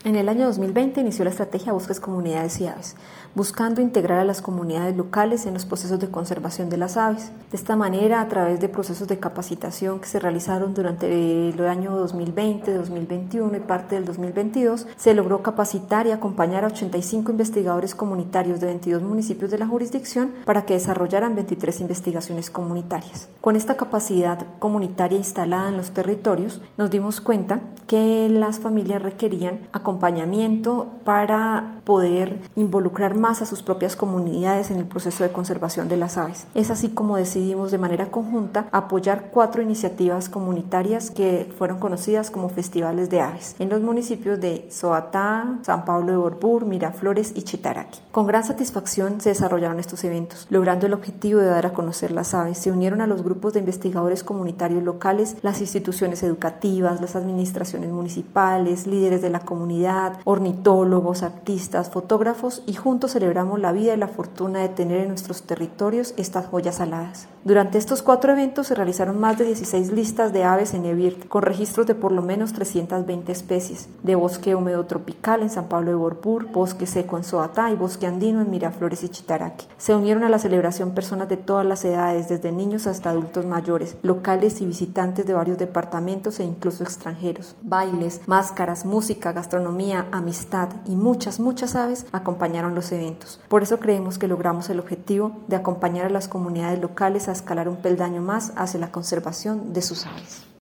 En el año 2020 inició la estrategia Bosques, Comunidades y Aves, buscando integrar a las comunidades locales en los procesos de conservación de las aves. De esta manera, a través de procesos de capacitación que se realizaron durante el año 2020, 2021 y parte del 2022, se logró capacitar y acompañar a 85 investigadores comunitarios de 22 municipios de la jurisdicción para que desarrollaran 23 investigaciones comunitarias. Con esta capacidad comunitaria instalada en los territorios, nos dimos cuenta que las familias requerían acompañamiento para poder involucrar más a sus propias comunidades en el proceso de conservación de las aves. Es así como decidimos de manera conjunta apoyar 4 iniciativas comunitarias que fueron conocidas como festivales de aves en los municipios de Soatá, San Pablo de Borbur, Miraflores y Chitaraqui. Con gran satisfacción se desarrollaron estos eventos, logrando el objetivo de dar a conocer las aves. Se unieron a los grupos de investigadores comunitarios locales, las instituciones educativas, las administraciones municipales, líderes de la comunidad, ornitólogos, artistas, fotógrafos, y juntos celebramos la vida y la fortuna de tener en nuestros territorios estas joyas aladas. Durante estos 4 eventos se realizaron más de 16 listas de aves en eBird, con registros de por lo menos 320 especies, de bosque húmedo tropical en San Pablo de Borbur, bosque seco en Soatá y bosque andino en Miraflores y Chitaraqui. Se unieron a la celebración personas de todas las edades, desde niños hasta adultos mayores, locales y visitantes de varios departamentos e incluso extranjeros. Bailes, máscaras, música, gastronomía, amistad y muchas aves acompañaron los eventos. Por eso creemos que logramos el objetivo de acompañar a las comunidades locales a escalar un peldaño más hacia la conservación de sus aves.